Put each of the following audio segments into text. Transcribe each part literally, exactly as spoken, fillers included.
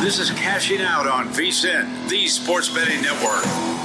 This is Cashing Out on V S I N, the Sports Betting Network.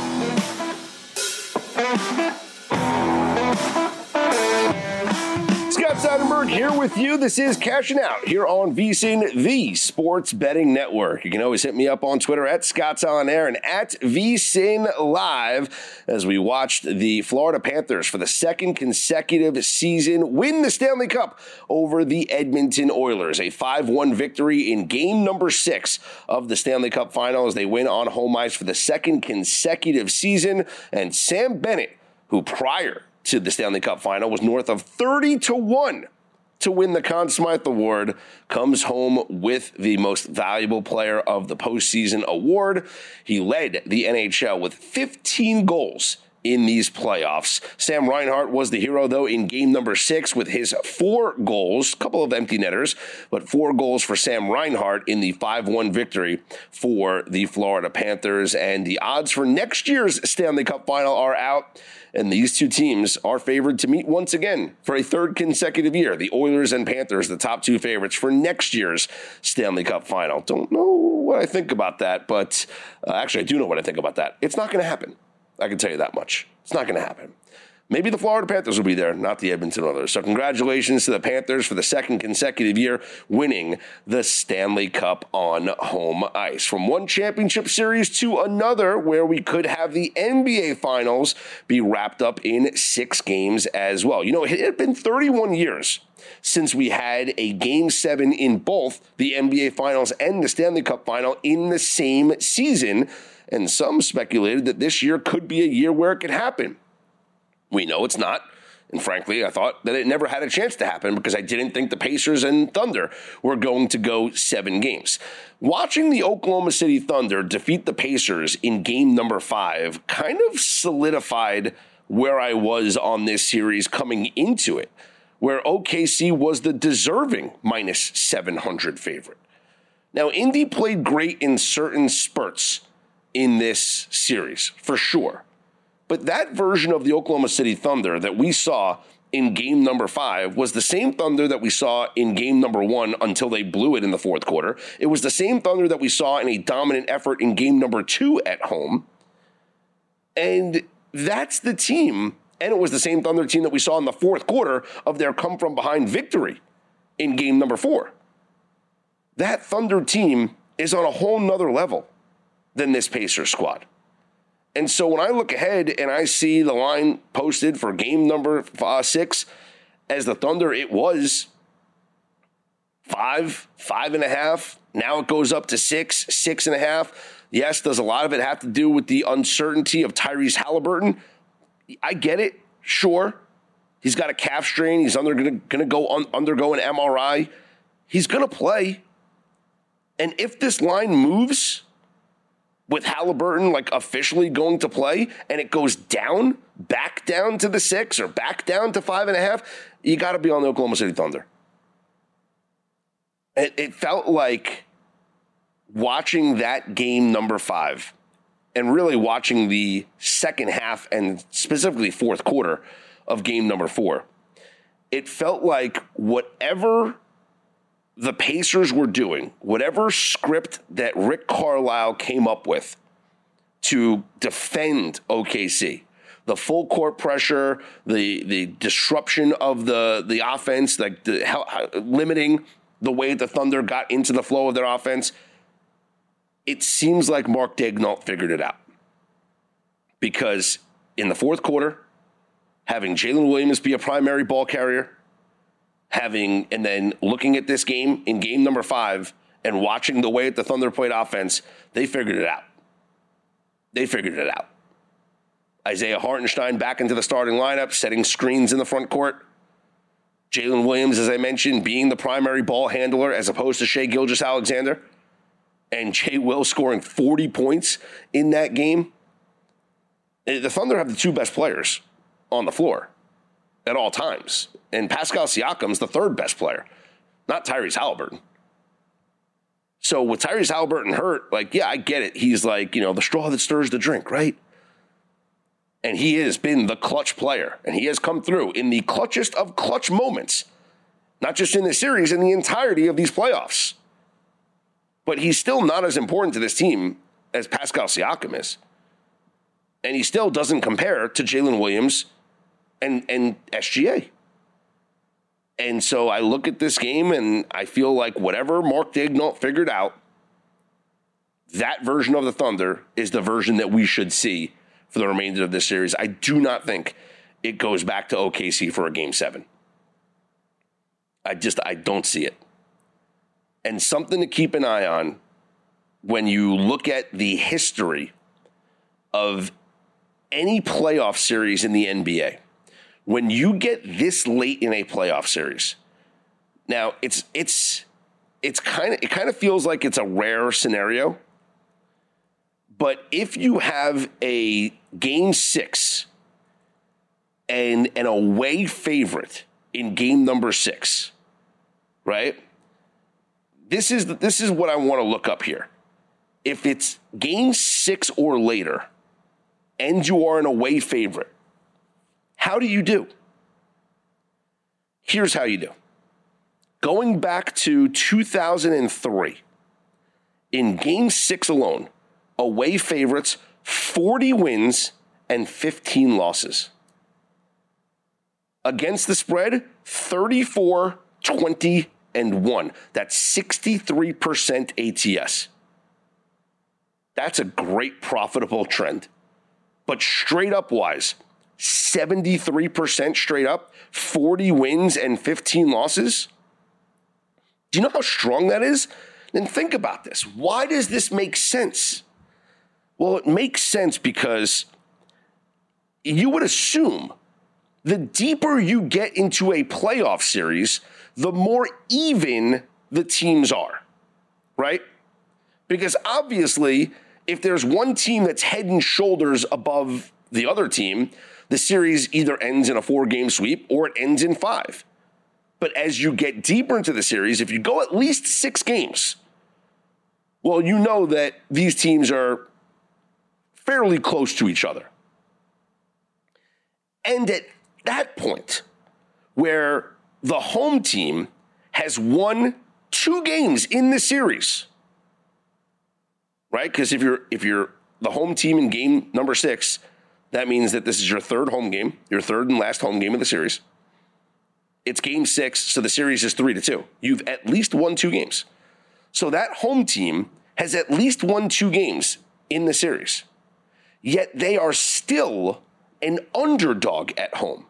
Scott Seidenberg here with you. This is Cashing Out here on V S I N, the Sports Betting Network. You can always hit me up on Twitter at Scott's On Air and at V S I N Live as we watched the Florida Panthers for the second consecutive season win the Stanley Cup over the Edmonton Oilers. A five one victory in game number six of the Stanley Cup final as they win on home ice for the second consecutive season. And Sam Bennett, who prior to the Stanley Cup final was north of thirty to one to win the Conn Smythe Award, comes home with the most valuable player of the postseason award. He led the N H L with fifteen goals in these playoffs. Sam Reinhart was the hero, though, in game number six with his four goals, a couple of empty netters, but four goals for Sam Reinhart in the five one victory for the Florida Panthers. And the odds for next year's Stanley Cup final are out, and these two teams are favored to meet once again for a third consecutive year. The Oilers and Panthers, the top two favorites for next year's Stanley Cup final. Don't know what I think about that, but uh, actually I do know what I think about that. It's not going to happen. I can tell you that much. It's not going to happen. Maybe the Florida Panthers will be there, not the Edmonton Oilers. So congratulations to the Panthers for the second consecutive year winning the Stanley Cup on home ice. From one championship series to another, where we could have the N B A Finals be wrapped up in six games as well. You know, it had been thirty-one years since we had a Game seven in both the N B A Finals and the Stanley Cup Final in the same season. And some speculated that this year could be a year where it could happen. We know it's not. And frankly, I thought that it never had a chance to happen because I didn't think the Pacers and Thunder were going to go seven games. Watching the Oklahoma City Thunder defeat the Pacers in game number five kind of solidified where I was on this series coming into it, where O K C was the deserving minus seven hundred favorite. Now, Indy played great in certain spurts in this series, for sure. But that version of the Oklahoma City Thunder that we saw in game number five was the same Thunder that we saw in game number one until they blew it in the fourth quarter. It was the same Thunder that we saw in a dominant effort in game number two at home. And that's the team. And it was the same Thunder team that we saw in the fourth quarter of their come-from-behind victory in game number four. That Thunder team is on a whole nother level than this Pacers squad. And so when I look ahead and I see the line posted for game number uh, six, as the Thunder, it was five, five and a half. Now it goes up to six, six and a half. Yes, does a lot of it have to do with the uncertainty of Tyrese Halliburton? I get it, sure. He's got a calf strain. He's under going to go un, undergo an M R I. He's going to play. And if this line moves with Halliburton like officially going to play and it goes down, back down to the six or back down to five and a half, you got to be on the Oklahoma City Thunder. It, it felt like watching that game number five and really watching the second half and specifically fourth quarter of game number four, it felt like whatever the Pacers were doing, whatever script that Rick Carlisle came up with to defend O K C, the full court pressure, the the disruption of the, the offense, like the, how, how, limiting the way the Thunder got into the flow of their offense, it seems like Mark Daigneault figured it out. Because in the fourth quarter, having Jalen Williams be a primary ball carrier, having, and then looking at this game in game number five and watching the way that the Thunder played offense, they figured it out. They figured it out. Isaiah Hartenstein back into the starting lineup, setting screens in the front court. Jalen Williams, as I mentioned, being the primary ball handler as opposed to Shai Gilgeous-Alexander. And Jay Will scoring forty points in that game. The Thunder have the two best players on the floor at all times. And Pascal Siakam's the third best player, not Tyrese Halliburton. So with Tyrese Halliburton hurt, like, yeah, I get it. He's like, you know, the straw that stirs the drink, right? And he has been the clutch player. And he has come through in the clutchest of clutch moments, not just in this series, in the entirety of these playoffs. but he's still not as important to this team as Pascal Siakam is. And he still doesn't compare to Jalen Williams and, and S G A. And so I look at this game and I feel like whatever Mark Daigneault figured out, that version of the Thunder is the version that we should see for the remainder of this series. I do not think it goes back to O K C for a game seven. I just, I don't see it. And something to keep an eye on when you look at the history of any playoff series in the N B A. When you get this late in a playoff series, now it's it's it's kind of it kind of feels like it's a rare scenario. But if you have a game six and an away favorite in game number six, right? This is this is what I want to look up here. If it's game six or later, and you are an away favorite, how do you do? Here's how you do. Going back to two thousand three, in game six alone, away favorites, forty wins and fifteen losses. Against the spread, thirty-four, twenty, and one. That's sixty-three percent A T S. That's a great profitable trend. But straight up wise, seventy-three percent straight up, forty wins and fifteen losses. Do you know how strong that is? Then think about this. Why does this make sense? Well, it makes sense because you would assume the deeper you get into a playoff series, the more even the teams are, right? Because obviously, if there's one team that's head and shoulders above the other team, the series either ends in a four-game sweep or it ends in five. But as you get deeper into the series, if you go at least six games, well, you know that these teams are fairly close to each other. And at that point, where the home team has won two games in the series, right? Because if you're if you're the home team in game number six, that means that this is your third home game, your third and last home game of the series. It's game six, so the series is three to two. You've at least won two games. So that home team has at least won two games in the series. Yet they are still an underdog at home.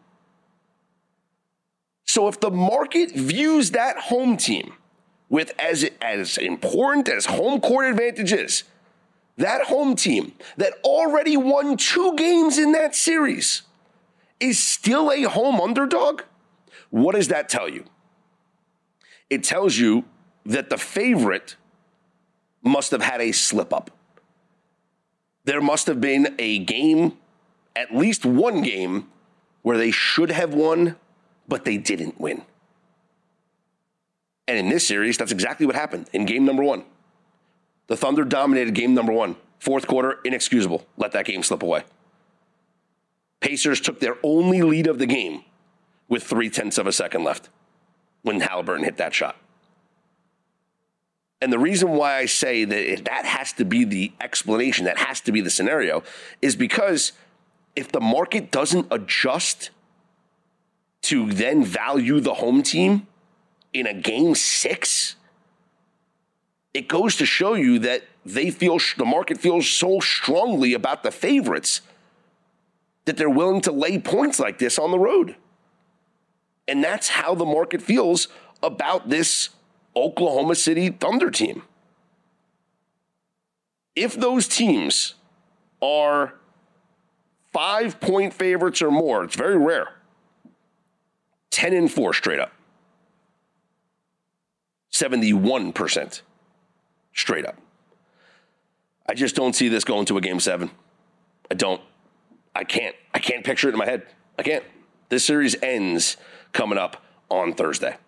So if the market views that home team with as, as important as home court advantage is, that home team that already won two games in that series is still a home underdog, what does that tell you? It tells you that the favorite must have had a slip up. There must have been a game, at least one game, where they should have won, but they didn't win. And in this series, that's exactly what happened in game number one. The Thunder dominated game number one. Fourth quarter, inexcusable. Let that game slip away. Pacers took their only lead of the game with three-tenths of a second left when Halliburton hit that shot. And the reason why I say that that has to be the explanation, that has to be the scenario, is because if the market doesn't adjust to then value the home team in a game six, it goes to show you that they feel the market feels so strongly about the favorites that they're willing to lay points like this on the road. And that's how the market feels about this Oklahoma City Thunder team. If those teams are five-point favorites or more, it's very rare. ten and four straight up. seventy-one percent straight up. I just don't see this going to a game seven. I don't. I can't. I can't picture it in my head. I can't. This series ends coming up on Thursday.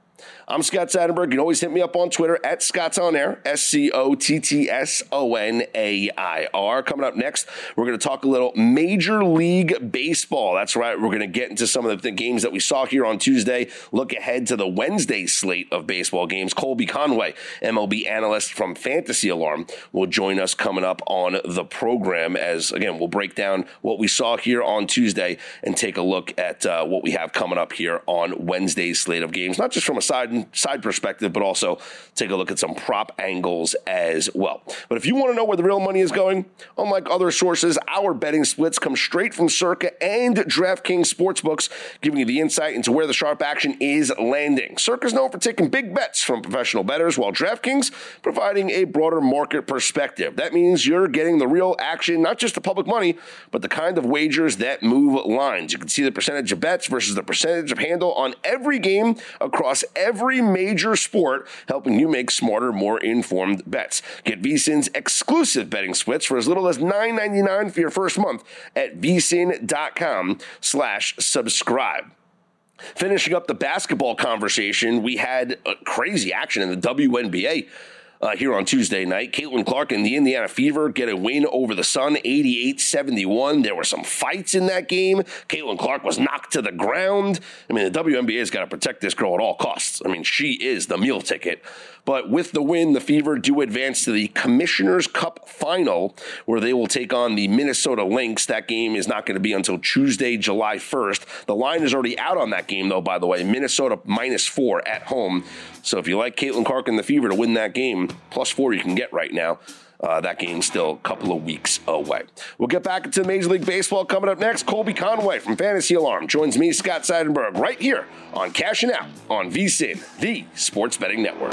I'm Scott Seidenberg. You can always hit me up on Twitter at Scott's On Air, S C O T T S O N A I R. Coming up next, we're going to talk a little Major League Baseball. That's right. We're going to get into some of the games that we saw here on Tuesday. Look ahead to the Wednesday slate of baseball games. Colby Conway, M L B analyst from Fantasy Alarm, will join us coming up on the program as, again, we'll break down what we saw here on Tuesday and take a look at uh, what we have coming up here on Wednesday's slate of games, not just from a side side perspective, but also take a look at some prop angles as well. But if you want to know where the real money is going, unlike other sources, our betting splits come straight from Circa and DraftKings Sportsbooks, giving you the insight into where the sharp action is landing. Circa is known for taking big bets from professional bettors, while DraftKings providing a broader market perspective. That means you're getting the real action, not just the public money, but the kind of wagers that move lines. You can see the percentage of bets versus the percentage of handle on every game across every major sport, helping you make smarter, more informed bets. Get VSiN's exclusive betting splits for as little as nine ninety-nine for your first month at vsin.com slash subscribe. Finishing up the basketball conversation, we had uh, crazy action in the W N B A. Uh, here on Tuesday night, Caitlin Clark and the Indiana Fever get a win over the Sun, eighty-eight seventy-one. There were some fights in that game. Caitlin Clark was knocked to the ground. I mean, the W N B A has got to protect this girl at all costs. I mean, she is the meal ticket. But with the win, the Fever do advance to the Commissioner's Cup final, where they will take on the Minnesota Lynx. That game is not going to be until Tuesday, July first. The line is already out on that game, though, by the way. Minnesota minus four at home. So if you like Caitlin Clark and the Fever to win that game, plus four you can get right now. Uh, that game's still a couple of weeks away. We'll get back into Major League Baseball coming up next. Colby Conway from Fantasy Alarm joins me, Scott Seidenberg, right here on Cashing Out on VSiN, the Sports Betting Network.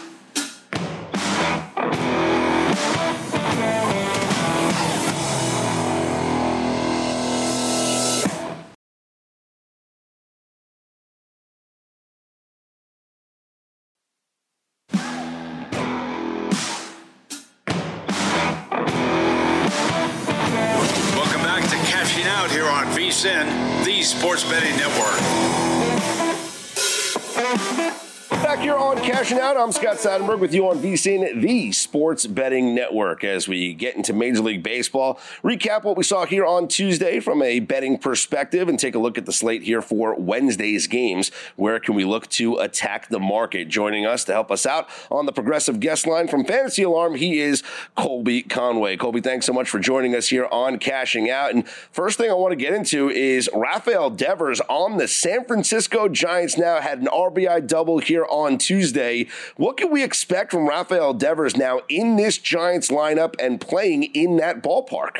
Out here on VSiN, the Sports Betting Network. Back here on Cashing Out, I'm Scott Seidenberg with you on VSiN, the Sports Betting Network, as we get into Major League Baseball. Recap what we saw here on Tuesday from a betting perspective and take a look at the slate here for Wednesday's games. Where can we look to attack the market? Joining us to help us out on the progressive guest line from Fantasy Alarm, he is Colby Conway. Colby, thanks so much for joining us here on Cashing Out. And first thing I want to get into is Rafael Devers on the San Francisco Giants now had an R B I double here on Tuesday. What can we expect from Rafael Devers now in this Giants lineup and playing in that ballpark?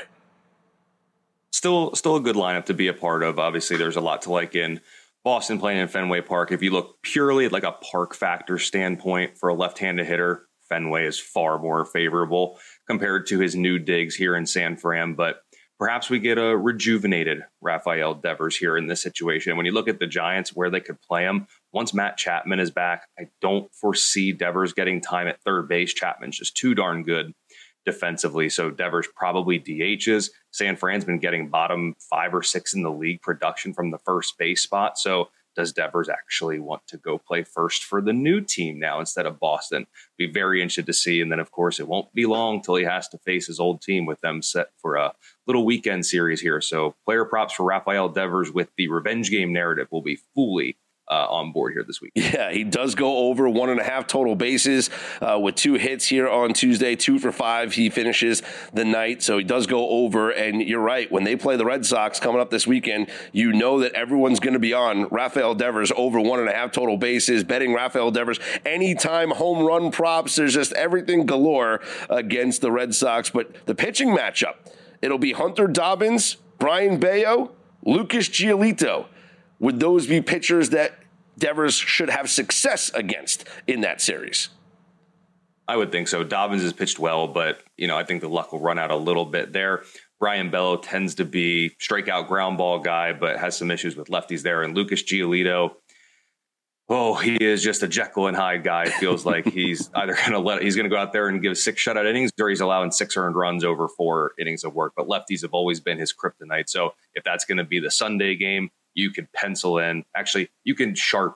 Still, still a good lineup to be a part of. Obviously, there's a lot to like in Boston playing in Fenway Park. If you look purely at like a park factor standpoint for a left-handed hitter, Fenway is far more favorable compared to his new digs here in San Fran. But perhaps we get a rejuvenated Rafael Devers here in this situation. When you look at the Giants, where they could play him, once Matt Chapman is back, I don't foresee Devers getting time at third base. Chapman's just too darn good defensively. So Devers probably D Hs. San Fran's been getting bottom five or six in the league production from the first base spot. So does Devers actually want to go play first for the new team now instead of Boston? Be very interested to see. And then, of course, it won't be long till he has to face his old team with them set for a little weekend series here. So player props for Rafael Devers with the revenge game narrative will be fully Uh, on board here this week. Yeah, he does go over one and a half total bases uh, with two hits here on Tuesday, two for five. He finishes the night, so he does go over. And you're right, when they play the Red Sox coming up this weekend, you know that everyone's going to be on Rafael Devers over one and a half total bases, betting Rafael Devers anytime home run props. There's just everything galore against the Red Sox. But the pitching matchup, it'll be Hunter Dobbins, Brian Bayo, Lucas Giolito. Would those be pitchers that Devers should have success against in that series? I would think so. Dobbins has pitched well, but you know, I think the luck will run out a little bit there. Brian Bello tends to be strikeout ground ball guy, but has some issues with lefties there. And Lucas Giolito, oh, he is just a Jekyll and Hyde guy. It feels like he's either going to let he's going to go out there and give six shutout innings, or he's allowing six earned runs over four innings of work. But lefties have always been his kryptonite. So if that's going to be the Sunday game, you could pencil in. Actually, you can Sharpie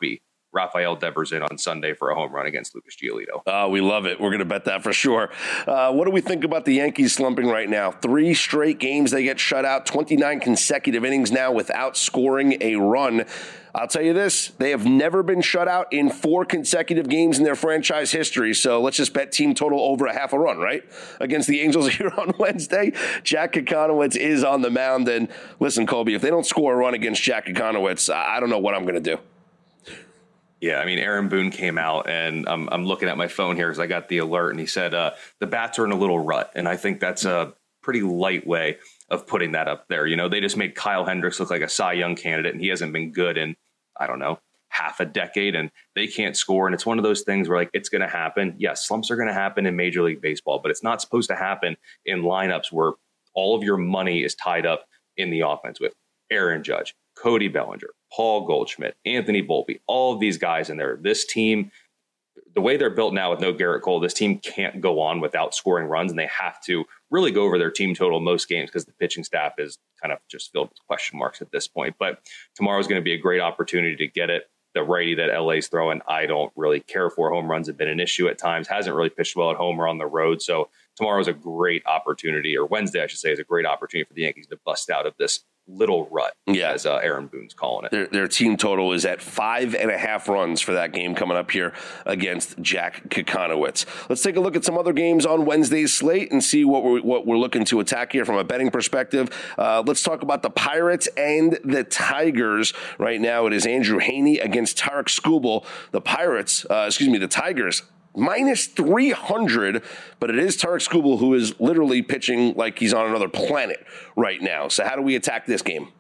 Rafael Devers in on Sunday for a home run against Lucas Giolito. Oh, we love it. We're going to bet that for sure. Uh, what do we think about the Yankees slumping right now? Three straight games they get shut out, twenty-nine consecutive innings now without scoring a run. I'll tell you this, they have never been shut out in four consecutive games in their franchise history. So let's just bet team total over a half a run, right? Against the Angels here on Wednesday. Jack Kokonowitz is on the mound. And listen, Colby, if they don't score a run against Jack Kokonowitz, I don't know what I'm going to do. Yeah, I mean, Aaron Boone came out, and I'm, I'm looking at my phone here because I got the alert, and he said uh, the bats are in a little rut. And I think that's a pretty light way of putting that up there. You know, they just made Kyle Hendricks look like a Cy Young candidate, and he hasn't been good in, I don't know, half a decade, and they can't score. And it's one of those things where, like, it's going to happen. Yes, slumps are going to happen in Major League Baseball, but it's not supposed to happen in lineups where all of your money is tied up in the offense with Aaron Judge, Cody Bellinger, Paul Goldschmidt, Anthony Volpe, all of these guys in there. This team, the way they're built now with no Garrett Cole, this team can't go on without scoring runs, and they have to really go over their team total most games because the pitching staff is kind of just filled with question marks at this point. But tomorrow is going to be a great opportunity to get it. The righty that L A's throwing, I don't really care for. Home runs have been an issue at times, hasn't really pitched well at home or on the road. So tomorrow is a great opportunity, or Wednesday, I should say, is a great opportunity for the Yankees to bust out of this little rut, yeah. as uh, Aaron Boone's calling it. Their, their team total is at five and a half runs for that game coming up here against Jack Kokonowitz. Let's take a look at some other games on Wednesday's slate and see what we're, what we're looking to attack here from a betting perspective. Uh, let's talk about the Pirates and the Tigers. Right now it is Andrew Heaney against Tarik Skubal. The Pirates, uh, excuse me, the Tigers, minus three hundred, but it is Tarik Skubal who is literally pitching like he's on another planet right now. So how do we attack this game?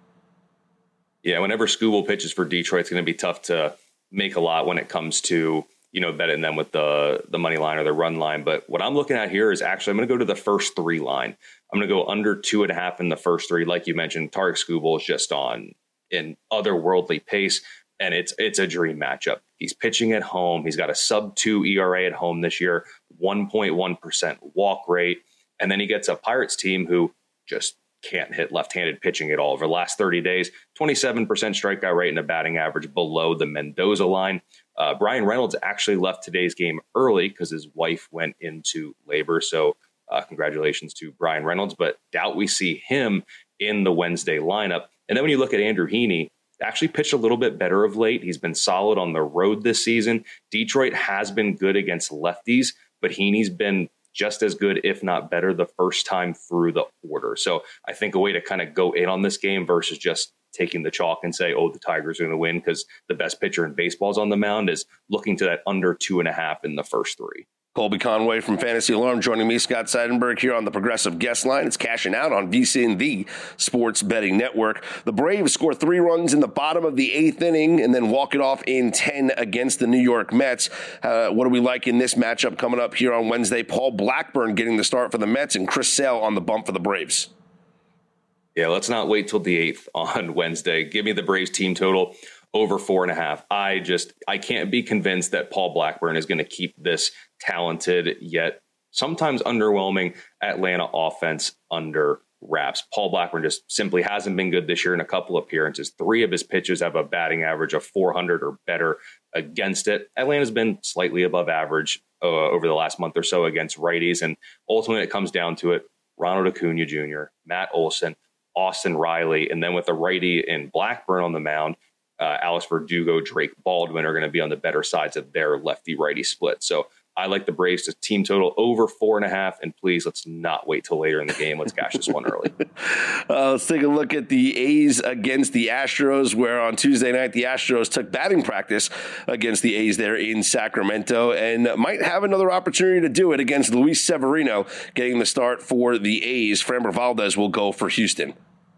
Yeah, whenever Skubal pitches for Detroit, it's going to be tough to make a lot when it comes to, you know, betting them with the, the money line or the run line. But what I'm looking at here is actually, I'm going to go to the first three line. I'm going to go under two and a half in the first three. Like you mentioned, Tarik Skubal is just on an otherworldly pace. And it's it's a dream matchup. He's pitching at home. He's got a sub two E R A at home this year, one point one percent walk rate. And then he gets a Pirates team who just can't hit left-handed pitching at all. Over the last thirty days, twenty-seven percent strikeout rate and a batting average below the Mendoza line. Uh, Brian Reynolds actually left today's game early because his wife went into labor. So uh, congratulations to Brian Reynolds, but doubt we see him in the Wednesday lineup. And then when you look at Andrew Heaney, actually pitched a little bit better of late. He's been solid on the road this season. Detroit has been good against lefties, but Heaney's been just as good, if not better, the first time through the order. So I think a way to kind of go in on this game versus just taking the chalk and say, oh, the Tigers are going to win because the best pitcher in baseball is on the mound, is looking to that under two and a half in the first three. Colby Conway from Fantasy Alarm joining me, Scott Seidenberg, here on the Progressive Guest Line. It's cashing out on VSiN, the Sports Betting Network. The Braves score three runs in the bottom of the eighth inning and then walk it off in ten against the New York Mets. Uh, what do we like in this matchup coming up here on Wednesday? Paul Blackburn getting the start for the Mets and Chris Sale on the bump for the Braves. Yeah, let's not wait till the eighth on Wednesday. Give me the Braves team total over four and a half. I just, I can't be convinced that Paul Blackburn is going to keep this talented yet sometimes underwhelming Atlanta offense under wraps. Paul Blackburn just simply hasn't been good this year in a couple appearances. Three of his pitches have a batting average of four hundred or better against it. Atlanta's been slightly above average uh, over the last month or so against righties. And ultimately it comes down to it. Ronald Acuna Junior, Matt Olson, Austin Riley, and then with a righty in Blackburn on the mound, Uh, Alex Verdugo, Drake Baldwin are going to be on the better sides of their lefty-righty split. So I like the Braves to team total over four and a half. And please, let's not wait till later in the game. Let's cash this one early. Uh, let's take a look at the A's against the Astros, where on Tuesday night, the Astros took batting practice against the A's there in Sacramento and might have another opportunity to do it against Luis Severino, getting the start for the A's. Framber Valdez will go for Houston.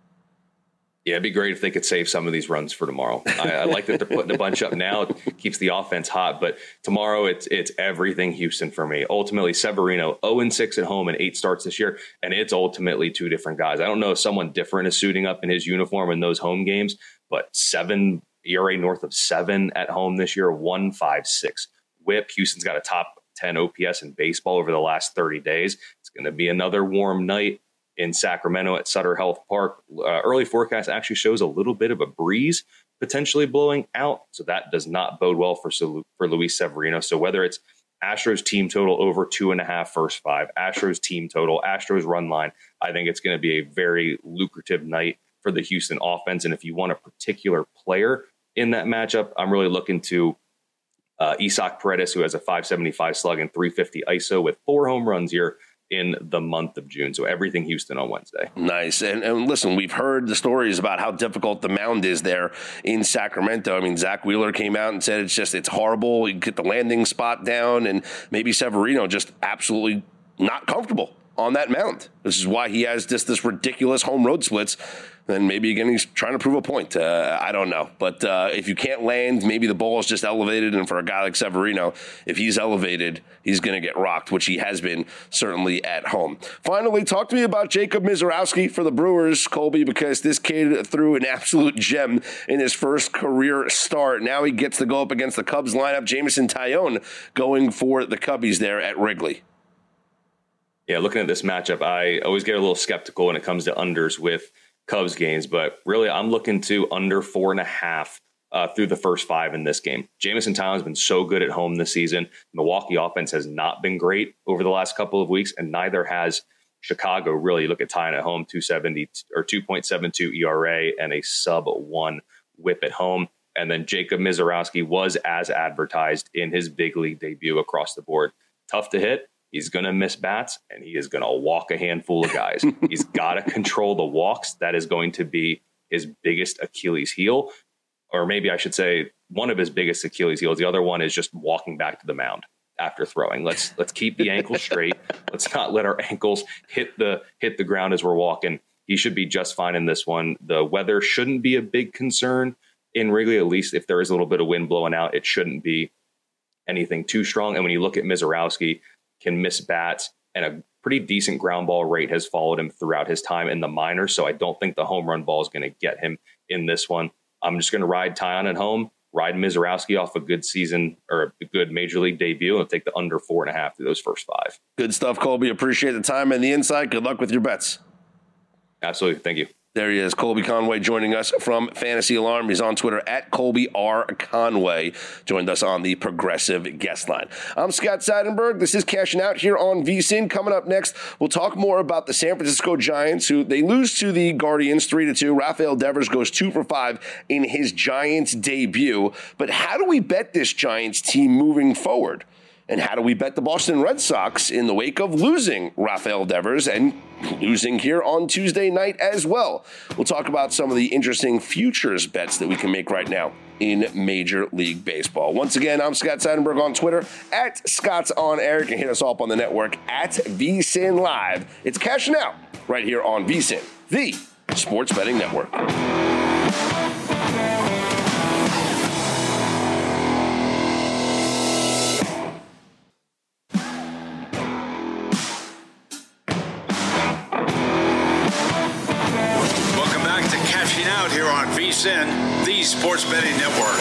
Yeah, it'd be great if they could save some of these runs for tomorrow. I, I like that they're putting a bunch up now. It keeps the offense hot, but tomorrow it's it's everything Houston for me. Ultimately, Severino, oh and six at home and eight starts this year, and it's ultimately two different guys. I don't know if someone different is suiting up in his uniform in those home games, but seven E R A north of seven at home this year, one five six whip. Houston's got a top ten O P S in baseball over the last thirty days. It's going to be another warm night in Sacramento at Sutter Health Park. Uh, early forecast actually shows a little bit of a breeze, potentially blowing out. So that does not bode well for, for Luis Severino. So whether it's Astros team total over two and a half first five, Astros team total, Astros run line, I think it's going to be a very lucrative night for the Houston offense. And if you want a particular player in that matchup, I'm really looking to uh, Isaac Paredes, who has a five seventy-five slug and three fifty I S O with four home runs here in the month of June. So everything Houston on Wednesday. Nice. And, and listen, we've heard the stories about how difficult the mound is there in Sacramento. I mean, Zach Wheeler came out and said it's just, it's horrible. You get the landing spot down, and maybe Severino just absolutely not comfortable on that mound. This is why he has just this ridiculous home road splits. Then maybe again he's trying to prove a point. Uh, I don't know, but uh, if you can't land, maybe the ball is just elevated. And for a guy like Severino, if he's elevated, he's going to get rocked, which he has been certainly at home. Finally, talk to me about Jacob Misiorowski for the Brewers, Colby, because this kid threw an absolute gem in his first career start. Now he gets to go up against the Cubs lineup. Jameson Taillon going for the Cubbies there at Wrigley. Yeah, looking at this matchup, I always get a little skeptical when it comes to unders with Cubs games, but really I'm looking to under four and a half uh, through the first five in this game. Jameson Taillon has been so good at home this season. Milwaukee offense has not been great over the last couple of weeks, and neither has Chicago. Really, you look at Taillon at home, two seventy or two point seven two E R A and a sub one whip at home. And then Jacob Misiorowski was as advertised in his big league debut across the board. Tough to hit. He's going to miss bats, and he is going to walk a handful of guys. He's got to control the walks. That is going to be his biggest Achilles heel, or maybe I should say one of his biggest Achilles heels. The other one is just walking back to the mound after throwing. Let's let's keep the ankles straight. Let's not let our ankles hit the hit the ground as we're walking. He should be just fine in this one. The weather shouldn't be a big concern in Wrigley, at least if there is a little bit of wind blowing out. It shouldn't be anything too strong. And when you look at Misiorowski, can miss bats, and a pretty decent ground ball rate has followed him throughout his time in the minors. So I don't think the home run ball is going to get him in this one. I'm just going to ride Taillon at home, ride Misiorowski off a good season or a good major league debut, and take the under four and a half through those first five. Good stuff, Colby. Appreciate the time and the insight. Good luck with your bets. Absolutely. Thank you. There he is, Colby Conway, joining us from Fantasy Alarm. He's on Twitter at Colby R. Conway. Joined us on the Progressive guest line. I'm Scott Seidenberg. This is Cashing Out here on V S I N. Coming up next, we'll talk more about the San Francisco Giants, who they lose to the Guardians three to two. Rafael Devers goes two for five in his Giants debut. But how do we bet this Giants team moving forward? And how do we bet the Boston Red Sox in the wake of losing Rafael Devers and losing here on Tuesday night as well? We'll talk about some of the interesting futures bets that we can make right now in Major League Baseball. Once again, I'm Scott Seidenberg on Twitter, at Scott's On Air. You can hit us all up on the network at V S I N Live. It's Cashing Out right here on V S I N, the Sports Betting Network. Out here on V S I N, the Sports Betting Network.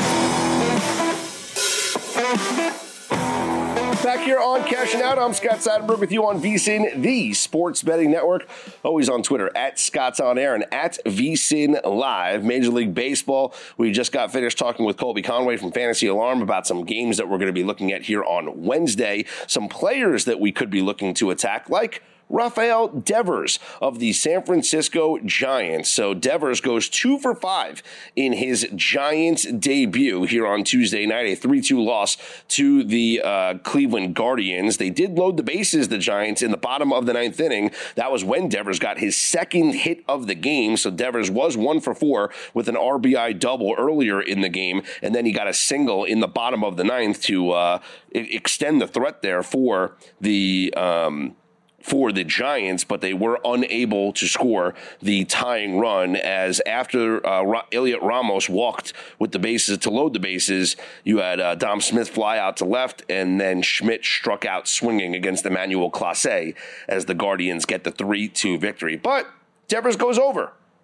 Back here on Cashing Out, I'm Scott Seidenberg with you on V S I N, the Sports Betting Network. Always on Twitter, at Scott's On Air and at V S I N Live. Major League Baseball, we just got finished talking with Colby Conway from Fantasy Alarm about some games that we're going to be looking at here on Wednesday. Some players that we could be looking to attack, like Rafael Devers of the San Francisco Giants. So Devers goes two for five in his Giants debut here on Tuesday night, a three two loss to the uh, Cleveland Guardians. They did load the bases, the Giants, in the bottom of the ninth inning. That was when Devers got his second hit of the game. So Devers was one for four with an R B I double earlier in the game, and then he got a single in the bottom of the ninth to uh, extend the threat there for the um, for the Giants, but they were unable to score the tying run, as after uh, Ra- Elliot Ramos walked with the bases to load the bases, you had uh, Dom Smith fly out to left, and then Schmidt struck out swinging against Emmanuel Clase as the Guardians get the three two victory. But Devers goes over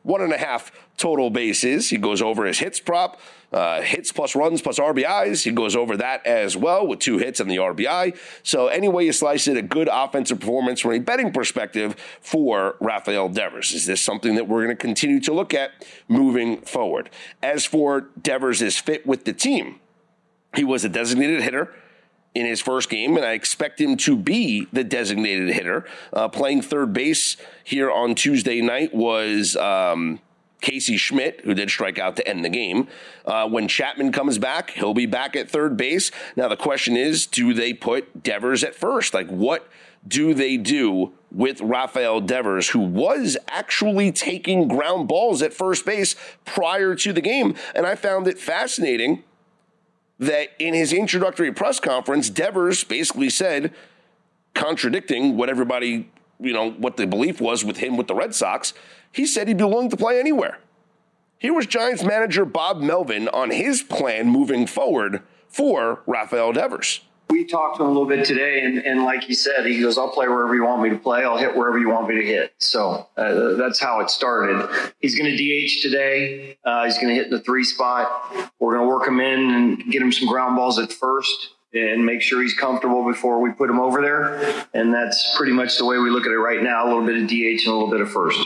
one and a half total bases. He goes over his hits prop, uh, hits plus runs plus R B Is. He goes over that as well with two hits and the R B I. So any way you slice it, a good offensive performance from a betting perspective for Rafael Devers. Is this something that we're going to continue to look at moving forward? As for Devers' fit with the team, he was a designated hitter in his first game, and I expect him to be the designated hitter. Uh, playing third base here on Tuesday night was um, Casey Schmidt, who did strike out to end the game. Uh, when Chapman comes back, he'll be back at third base. Now, the question is, do they put Devers at first? Like, what do they do with Rafael Devers, who was actually taking ground balls at first base prior to the game? And I found it fascinating that in his introductory press conference, Devers basically said, contradicting what everybody, you know, what the belief was with him with the Red Sox, he said he'd be willing to play anywhere. Here was Giants manager Bob Melvin on his plan moving forward for Rafael Devers. We talked to him a little bit today, and, and like he said, he goes, I'll play wherever you want me to play. I'll hit wherever you want me to hit. So uh, that's how it started. He's going to D H today. Uh, he's going to hit in the three spot. We're going to work him in and get him some ground balls at first and make sure he's comfortable before we put him over there. And that's pretty much the way we look at it right now, a little bit of D H and a little bit of first.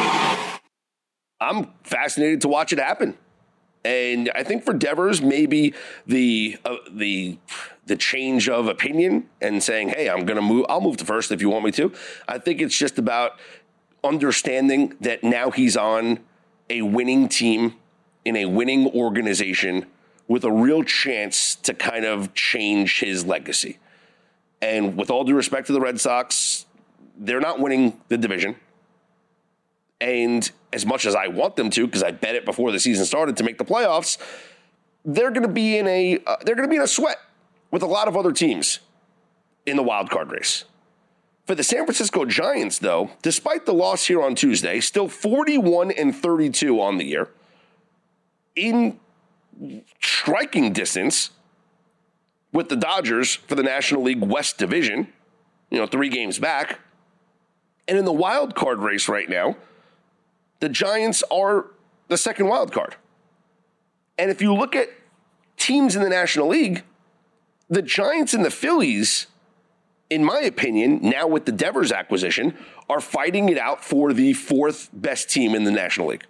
I'm fascinated to watch it happen. And I think for Devers, maybe the uh, the the change of opinion and saying, hey, I'm going to move. I'll move to first if you want me to. I think it's just about understanding that now he's on a winning team in a winning organization with a real chance to kind of change his legacy. And with all due respect to the Red Sox, they're not winning the division. And as much as I want them to, because I bet it before the season started to make the playoffs, they're going to be in a uh, they're going to be in a sweat with a lot of other teams in the wild card race. For the San Francisco Giants, though, despite the loss here on Tuesday, still forty-one and thirty-two on the year, in striking distance with the Dodgers for the National League West Division, you know, three games back, and in the wild card race right now, the Giants are the second wild card. And if you look at teams in the National League, the Giants and the Phillies, in my opinion, now with the Devers acquisition, are fighting it out for the fourth best team in the National League.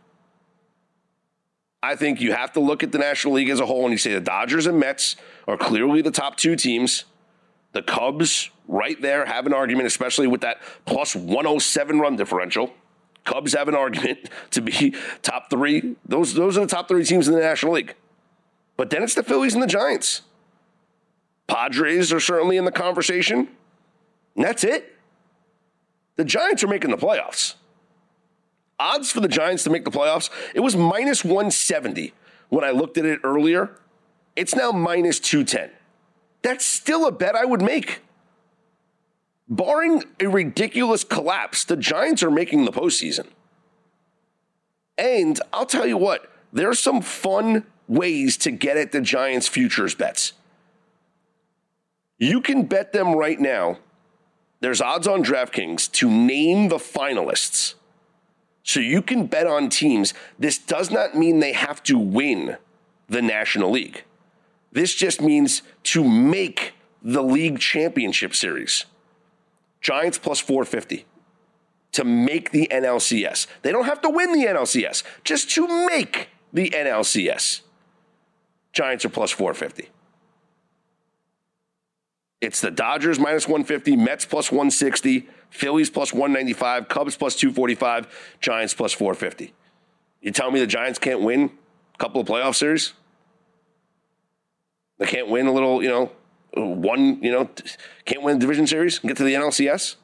I think you have to look at the National League as a whole and you say the Dodgers and Mets are clearly the top two teams. The Cubs right there have an argument, especially with that plus one oh seven run differential. Cubs have an argument to be top three. Those, those are the top three teams in the National League. But then it's the Phillies and the Giants. Padres are certainly in the conversation. And that's it. The Giants are making the playoffs. Odds for the Giants to make the playoffs, it was minus one seventy when I looked at it earlier. It's now minus two ten. That's still a bet I would make. Barring a ridiculous collapse, the Giants are making the postseason. And I'll tell you what, there's some fun ways to get at the Giants' futures bets. You can bet them right now. There's odds on DraftKings to name the finalists. So you can bet on teams. This does not mean they have to win the National League. This just means to make the league championship series. Giants plus four fifty to make the N L C S. They don't have to win the N L C S, just to make the N L C S. Giants are plus four fifty. It's the Dodgers minus one fifty, Mets plus one sixty, Phillies plus one ninety-five, Cubs plus two forty-five, Giants plus four fifty. You tell me the Giants can't win a couple of playoff series? They can't win a little, you know, one, you know, can't win a division series and get to the N L C S?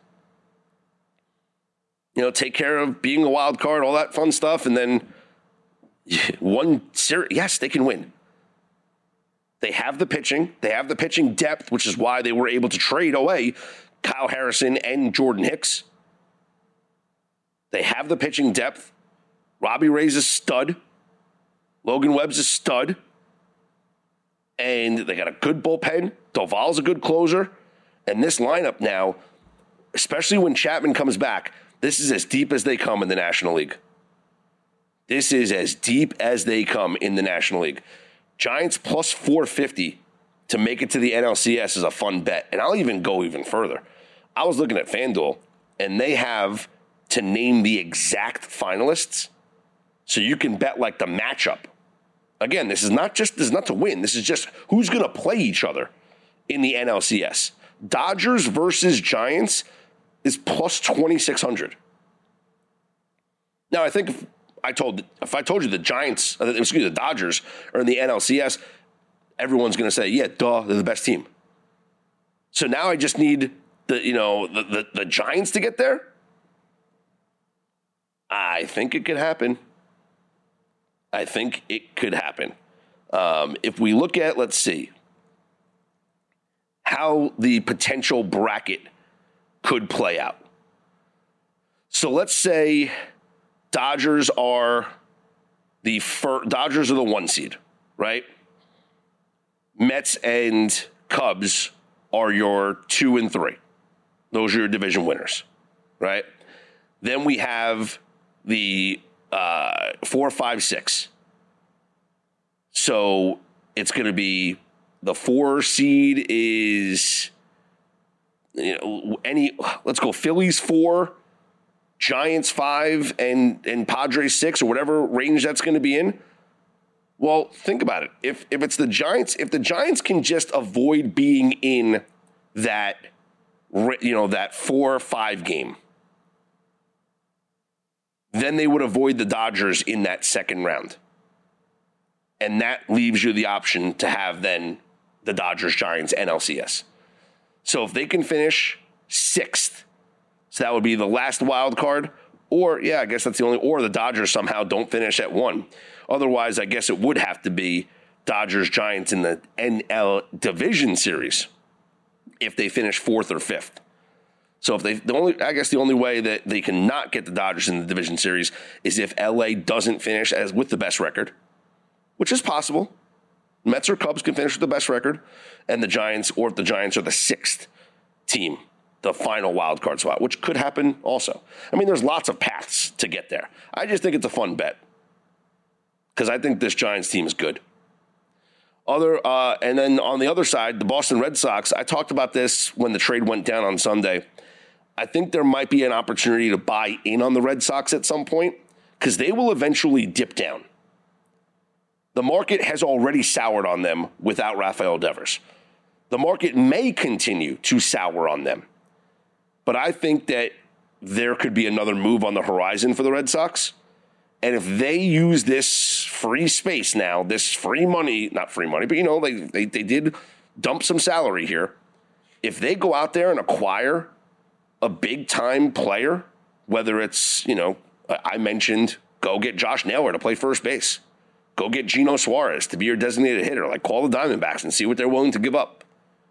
You know, take care of being a wild card, all that fun stuff, and then one series. Yes, they can win. They have the pitching. They have the pitching depth, which is why they were able to trade away Kyle Harrison and Jordan Hicks. They have the pitching depth. Robbie Ray's a stud. Logan Webb's a stud. And they got a good bullpen. Doval's a good closer. And this lineup now, especially when Chapman comes back, this is as deep as they come in the National League. This is as deep as they come in the National League. Giants plus four fifty to make it to the N L C S is a fun bet. And I'll even go even further. I was looking at FanDuel, and they have to name the exact finalists. So you can bet like the matchup. Again, this is not just, this is not to win. This is just who's going to play each other in the N L C S. Dodgers versus Giants is plus twenty-six hundred. Now, I think if I told if I told you the Giants, excuse me, the Dodgers are in the N L C S, everyone's going to say, yeah, duh, they're the best team. So now I just need the, you know, the, the, the Giants to get there. I think it could happen. I think it could happen. Um, if we look at, let's see, how the potential bracket could play out. So let's say Dodgers are the fir- Dodgers are the one seed, right? Mets and Cubs are your two and three. Those are your division winners, right? Then we have the uh, four, five, six. So it's going to be the four seed is, you know, any. Let's go Phillies four, Giants five, and and Padres six, or whatever range that's going to be in. Well, think about it. If if it's the Giants, if the Giants can just avoid being in that, you know, that four or five game, then they would avoid the Dodgers in that second round. And that leaves you the option to have then the Dodgers Giants N L C S. So if they can finish sixth, so that would be the last wild card, or yeah, I guess that's the only, or the Dodgers somehow don't finish at one. Otherwise, I guess it would have to be Dodgers Giants in the N L Division Series if they finish fourth or fifth. So if they, the only, I guess the only way that they can not get the Dodgers in the Division Series is if L A doesn't finish as with the best record, which is possible. Mets or Cubs can finish with the best record, and the Giants, or if the Giants are the sixth team, the final wild card spot, which could happen also. I mean, there's lots of paths to get there. I just think it's a fun bet because I think this Giants team is good. Other uh, and then on the other side, the Boston Red Sox, I talked about this when the trade went down on Sunday. I think there might be an opportunity to buy in on the Red Sox at some point because they will eventually dip down. The market has already soured on them without Rafael Devers. The market may continue to sour on them. But I think that there could be another move on the horizon for the Red Sox. And if they use this free space now, this free money, not free money, but, you know, they, they, they did dump some salary here. If they go out there and acquire a big-time player, whether it's, you know, I mentioned go get Josh Naylor to play first base. Go get Geno Suarez to be your designated hitter. Like, call the Diamondbacks and see what they're willing to give up.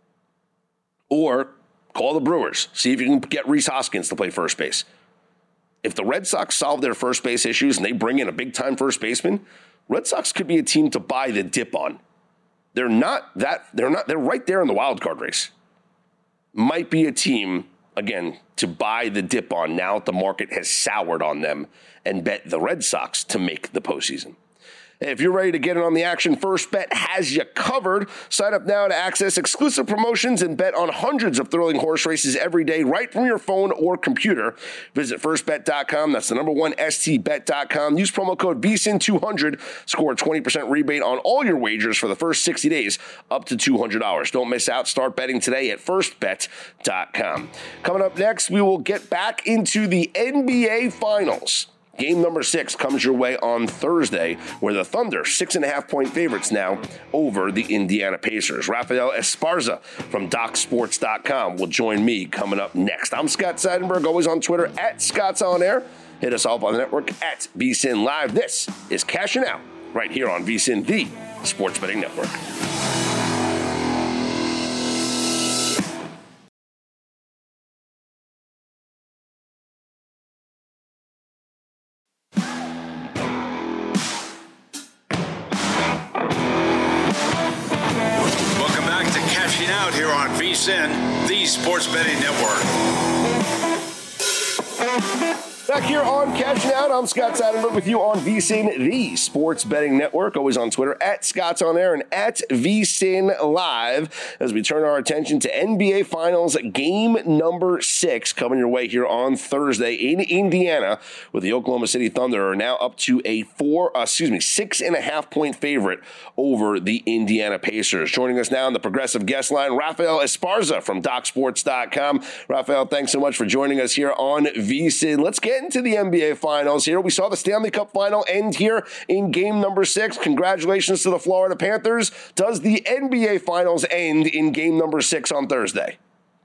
Or call the Brewers. See if you can get Rhys Hoskins to play first base. If the Red Sox solve their first base issues and they bring in a big-time first baseman, Red Sox could be a team to buy the dip on. They're not that, they're not, they're right there in the wild card race. Might be a team, again, to buy the dip on now that the market has soured on them and bet the Red Sox to make the postseason. If you're ready to get in on the action, First Bet has you covered. Sign up now to access exclusive promotions and bet on hundreds of thrilling horse races every day right from your phone or computer. Visit first bet dot com. That's the number one, S T bet dot com. Use promo code V S I N two hundred. Score a twenty percent rebate on all your wagers for the first sixty days, up to two hundred dollars. Don't miss out. Start betting today at first bet dot com. Coming up next, we will get back into the N B A Finals. Game number six comes your way on Thursday, where the Thunder, six and a half point favorites now over the Indiana Pacers. Rafael Esparza from Doc Sports dot com will join me coming up next. I'm Scott Seidenberg, always on Twitter at Scott's On Air. Hit us up on the network at V S I N Live. This is Cashing Out right here on V S I N, the Sports Betting Network. Out here on V S I N, the Sports Betting Network. Back here on Cashing Out, I'm Scott Seidenberg with you on VSiN, the Sports Betting Network. Always on Twitter, at Scott's On Air and at VSiN Live, as we turn our attention to N B A Finals game number six coming your way here on Thursday in Indiana, with the Oklahoma City Thunder are now up to a four, uh, excuse me, six and a half point favorite over the Indiana Pacers. Joining us now on the Progressive Guest Line, Rafael Esparza from Doc Sports dot com. Rafael, thanks so much for joining us here on VSiN. Let's get into the N B A Finals here. We saw the Stanley Cup Final end here in game number six. Congratulations to the Florida Panthers. Does the N B A Finals end in game number six on Thursday?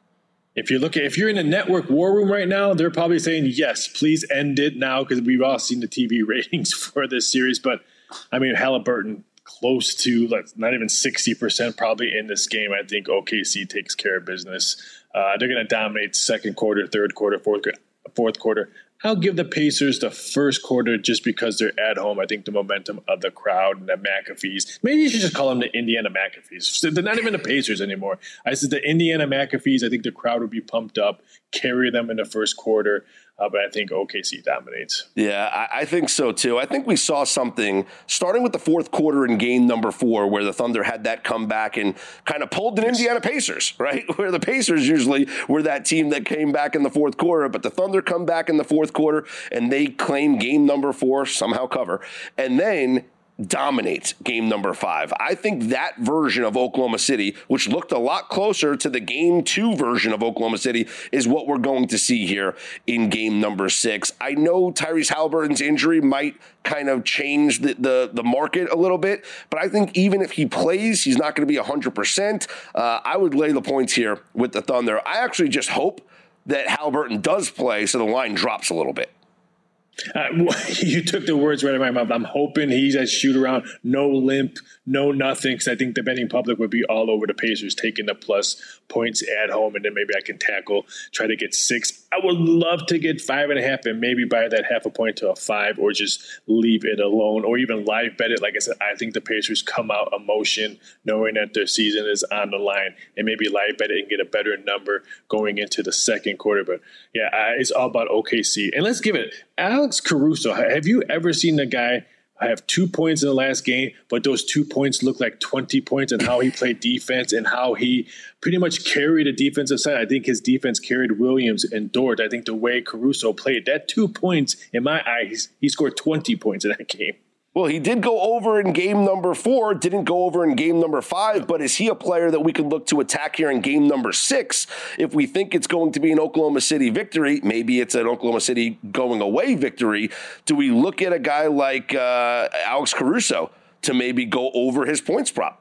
If you're looking, if you're in a network war room right now, they're probably saying, yes, please end it now, because we've all seen the T V ratings for this series. But, I mean, Halliburton close to, like, not even sixty percent probably in this game. I think O K C takes care of business. Uh, they're going to dominate second quarter, third quarter, fourth, fourth quarter. I'll give the Pacers the first quarter just because they're at home. I think the momentum of the crowd and the McAfees. Maybe you should just call them the Indiana McAfees. They're not even the Pacers anymore. I said the Indiana McAfees, I think the crowd would be pumped up, carry them in the first quarter. Uh, but I think O K C dominates. Yeah, I, I think so, too. I think we saw something starting with the fourth quarter in game number four where the Thunder had that comeback and kind of pulled the yes. Indiana Pacers, right? Where the Pacers usually were that team that came back in the fourth quarter, but the Thunder come back in the fourth quarter and they claim game number four, somehow cover, and then dominates game number five. I think that version of Oklahoma City, which looked a lot closer to the game two version of Oklahoma City, is what we're going to see here in game number six. I know Tyrese Halliburton's injury might kind of change the, the, the market a little bit, but I think even if he plays, he's not going to be one hundred percent. Uh, I would lay the points here with the Thunder. I actually just hope that Halliburton does play so the line drops a little bit. Uh, you took the words right out of my mouth. I'm hoping he's at shoot around, no limp, no nothing, because I think the betting public would be all over the Pacers taking the plus points at home, and then maybe I can tackle, try to get six. I would love to get five and a half and maybe buy that half a point to a five, or just leave it alone, or even live bet it. Like I said, I think the Pacers come out emotion, knowing that their season is on the line, and maybe live bet it and get a better number going into the second quarter. But yeah, it's all about O K C. And let's give it Alex Caruso. Have you ever seen the guy have two points in the last game, but those two points look like twenty points, and how he played defense and how he pretty much carried a defensive side? I think his defense carried Williams and Dort. I think the way Caruso played, that two points, in my eyes, he scored twenty points in that game. Well, he did go over in game number four, didn't go over in game number five, but is he a player that we could look to attack here in game number six if we think it's going to be an Oklahoma City victory? Maybe it's an Oklahoma City going away victory. Do we look at a guy like uh, Alex Caruso to maybe go over his points prop?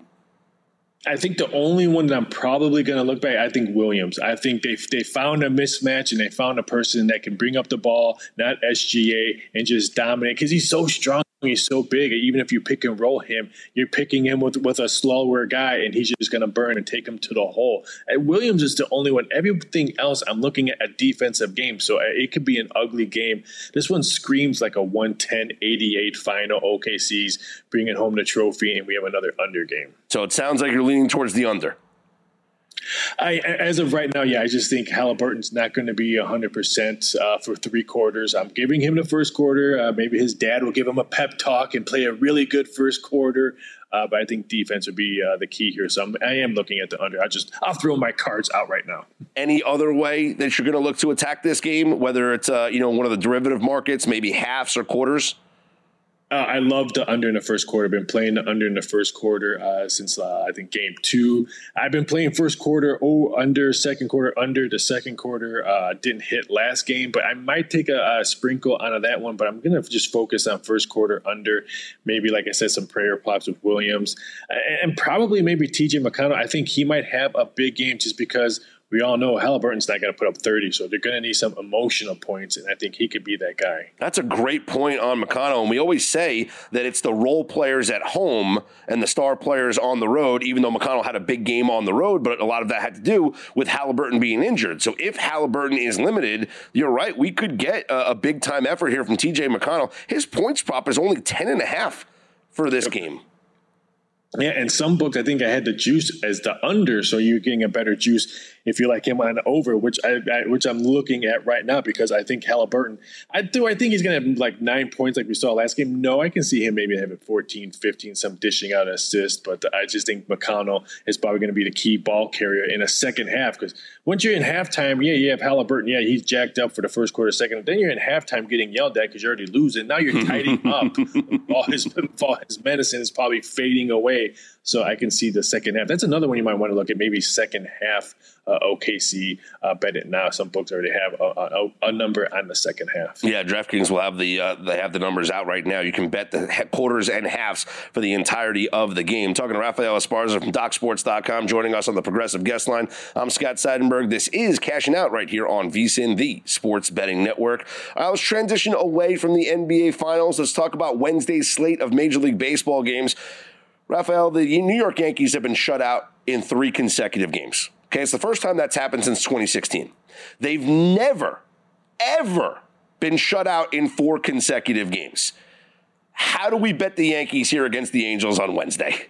I think the only one that I'm probably going to look back, I think Williams. I think they they found a mismatch, and they found a person that can bring up the ball, not S G A, and just dominate, because he's so strong. He's so big. Even if you pick and roll him, you're picking him with, with a slower guy, and he's just going to burn and take him to the hole. And Williams is the only one. Everything else, I'm looking at a defensive game, so it could be an ugly game. This one screams like a one ten eighty-eight final. O K C's bringing home the trophy, and we have another under game. So it sounds like you're leaning towards the under. I, as of right now, yeah, I just think Halliburton's not going to be one hundred percent uh, for three quarters. I'm giving him the first quarter. Uh, maybe his dad will give him a pep talk and play a really good first quarter. Uh, but I think defense would be uh, the key here. So I'm, I am looking at the under. I just I'll throw my cards out right now. Any other way that you're going to look to attack this game, whether it's uh, you know one of the derivative markets, maybe halves or quarters? Uh, I love the under in the first quarter. I've been playing the under in the first quarter uh, since, uh, I think, game two. I've been playing first quarter, oh, under, second quarter, under. The second quarter uh, didn't hit last game, but I might take a, a sprinkle out of that one, but I'm going to just focus on first quarter under. Maybe, like I said, some prayer props with Williams. And, and probably maybe T J McConnell. I think he might have a big game just because we all know Halliburton's not going to put up thirty, so they're going to need some emotional points, and I think he could be that guy. That's a great point on McConnell, and we always say that it's the role players at home and the star players on the road, even though McConnell had a big game on the road, but a lot of that had to do with Halliburton being injured. So if Halliburton is limited, you're right, we could get a, a big-time effort here from T J McConnell. His points prop is only ten and a half for this game. Yeah, and some books, I think I had the juice as the under, so you're getting a better juice if you like him on over, which I, I which I'm looking at right now because I think Halliburton, I do I think he's going to have like nine points like we saw last game. No, I can see him maybe having fourteen, fifteen, some dishing out an assist, but I just think McConnell is probably going to be the key ball carrier in a second half because once you're in halftime, yeah, you have Halliburton, yeah, he's jacked up for the first quarter, second, then you're in halftime getting yelled at because you're already losing. Now you're tidying up. all his all his medicine is probably fading away. So I can see the second half. That's another one you might want to look at, maybe second half uh, O K C uh, bet it now. Some books already have a, a, a number on the second half. Yeah, DraftKings will have the uh, they have the numbers out right now. You can bet the quarters and halves for the entirety of the game. Talking to Rafael Esparza from Doc Sports dot com, joining us on the Progressive Guest Line. I'm Scott Seidenberg. This is Cashing Out right here on VSiN, the Sports Betting Network. I was transition away from the N B A Finals. Let's talk about Wednesday's slate of Major League Baseball games. Rafael, the New York Yankees have been shut out in three consecutive games. Okay, it's the first time that's happened since twenty sixteen. They've never, ever been shut out in four consecutive games. How do we bet the Yankees here against the Angels on Wednesday?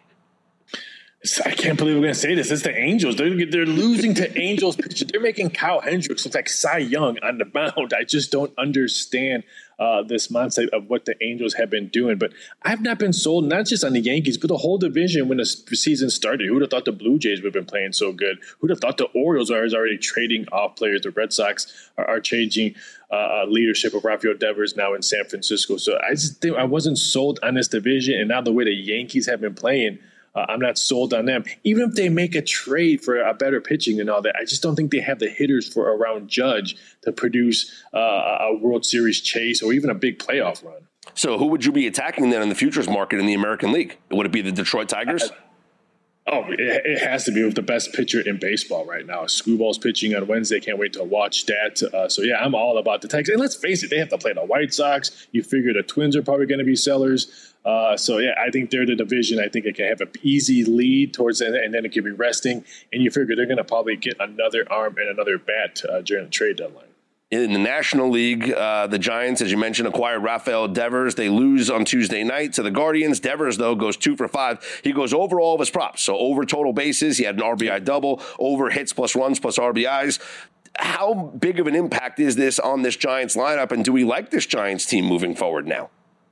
I can't believe we're going to say this. It's the Angels. They're, they're losing to Angels pitchers. They're making Kyle Hendricks look like Cy Young on the mound. I just don't understand uh, this mindset of what the Angels have been doing. But I've not been sold, not just on the Yankees, but the whole division when the season started. Who would have thought the Blue Jays would have been playing so good? Who would have thought the Orioles are already trading off players? The Red Sox are, are changing uh, leadership of Rafael Devers now in San Francisco. So I just think I wasn't sold on this division. And now the way the Yankees have been playing, Uh, I'm not sold on them. Even if they make a trade for a better pitching and all that, I just don't think they have the hitters for around Judge to produce uh, a World Series chase or even a big playoff run. So who would you be attacking then in the futures market in the American League? Would it be the Detroit Tigers? I, Oh, it, it has to be with the best pitcher in baseball right now. Screwball's pitching on Wednesday. Can't wait to watch that. Uh, so, yeah, I'm all about the Tigers. And let's face it, they have to play the White Sox. You figure the Twins are probably going to be sellers. Uh, so, yeah, I think they're the division. I think it can have an easy lead towards it, and then it can be resting. And you figure they're going to probably get another arm and another bat uh, during the trade deadline. In the National League, uh, the Giants, as you mentioned, acquired Rafael Devers. They lose on Tuesday night to the Guardians. Devers, though, goes two for five. He goes over all of his props. So over total bases, he had an R B I double, over hits plus runs plus R B Is. How big of an impact is this on this Giants lineup, and do we like this Giants team moving forward now?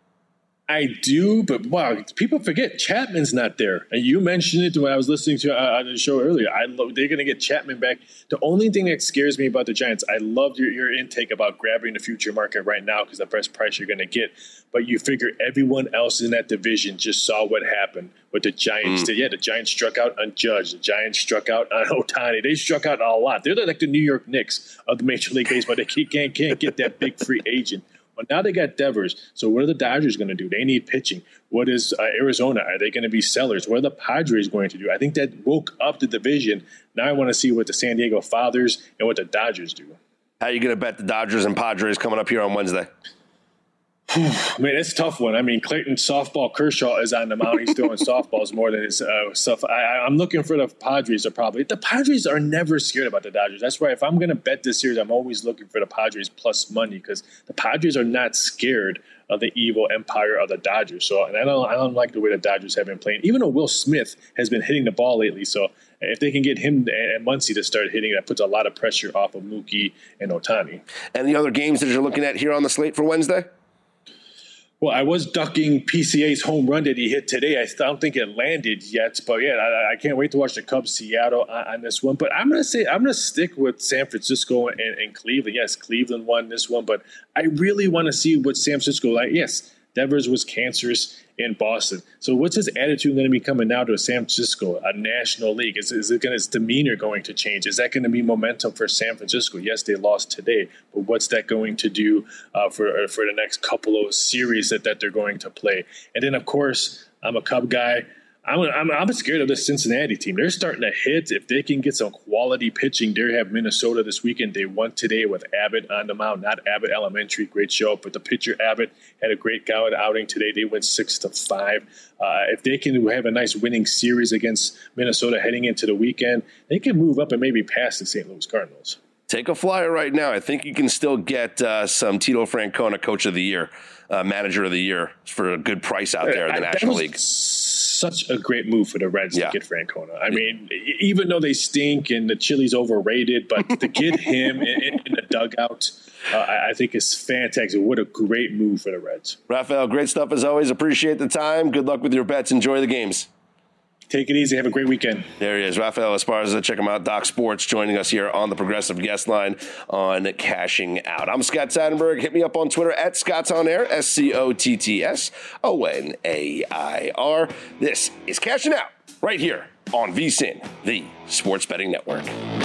I do, but wow, people forget Chapman's not there. And you mentioned it when I was listening to uh, the show earlier. I love, they're going to get Chapman back. The only thing that scares me about the Giants, I loved your, your intake about grabbing the future market right now because the best price you're going to get. But you figure everyone else in that division just saw what happened with the Giants. Mm. Yeah, the Giants struck out on Judge. The Giants struck out on Ohtani. They struck out a lot. They're like the New York Knicks of the Major League Baseball. They can't, can't get that big free agent. Well, now they got Devers. So what are the Dodgers going to do? They need pitching. What is uh, Arizona? Are they going to be sellers? What are the Padres going to do? I think that woke up the division. Now I want to see what the San Diego Fathers and what the Dodgers do. How are you going to bet the Dodgers and Padres coming up here on Wednesday? Man, it's a tough one. I mean, Clayton softball Kershaw is on the mound. He's throwing softballs more than his uh, stuff. I, I'm looking for the Padres to probably. The Padres are never scared about the Dodgers. That's why if I'm going to bet this series, I'm always looking for the Padres plus money because the Padres are not scared of the evil empire of the Dodgers. So, and I don't, I don't like the way the Dodgers have been playing. Even though Will Smith has been hitting the ball lately, so if they can get him and Muncy to start hitting, that puts a lot of pressure off of Mookie and Ohtani. And the other games that you're looking at here on the slate for Wednesday? Well, I was ducking P C A's home run that he hit today. I don't think it landed yet, but yeah, I, I can't wait to watch the Cubs Seattle on, on this one. But I'm gonna say I'm gonna stick with San Francisco and, and Cleveland. Yes, Cleveland won this one, but I really want to see what San Francisco like. Yes, Devers was cancerous in Boston. So what's his attitude going to be coming now to San Francisco, a National League? Is, is it going his demeanor going to change? Is that going to be momentum for San Francisco? Yes, they lost today, but what's that going to do uh, for for the next couple of series that, that they're going to play? And then, of course, I'm a Cub guy. I'm, I'm I'm scared of this Cincinnati team. They're starting to hit. If they can get some quality pitching, they have Minnesota this weekend. They won today with Abbott on the mound, not Abbott Elementary. Great show, but the pitcher Abbott had a great outing today. They went six to five. Uh, if they can have a nice winning series against Minnesota heading into the weekend, they can move up and maybe pass the Saint Louis Cardinals. take a flyer right now. I think you can still get uh, some Tito Francona Coach of the Year, uh, Manager of the Year for a good price out there in the I, National League. Such a great move for the Reds yeah. to get Francona. I mean, even though they stink and the Chili's overrated, but to get him in, in, in the dugout, uh, I, I think is fantastic. What a great move for the Reds. Raphael, great stuff as always. Appreciate the time. Good luck with your bets. Enjoy the games. Take it easy. Have a great weekend. There he is, Raphael Esparza. Check him out, Doc Sports, joining us here on the Progressive Guest Line on Cashing Out. I'm Scott Seidenberg. Hit me up on Twitter at Scott's On Air, S C O T T S O N A I R. This is Cashing Out right here on VSiN, the Sports Betting Network.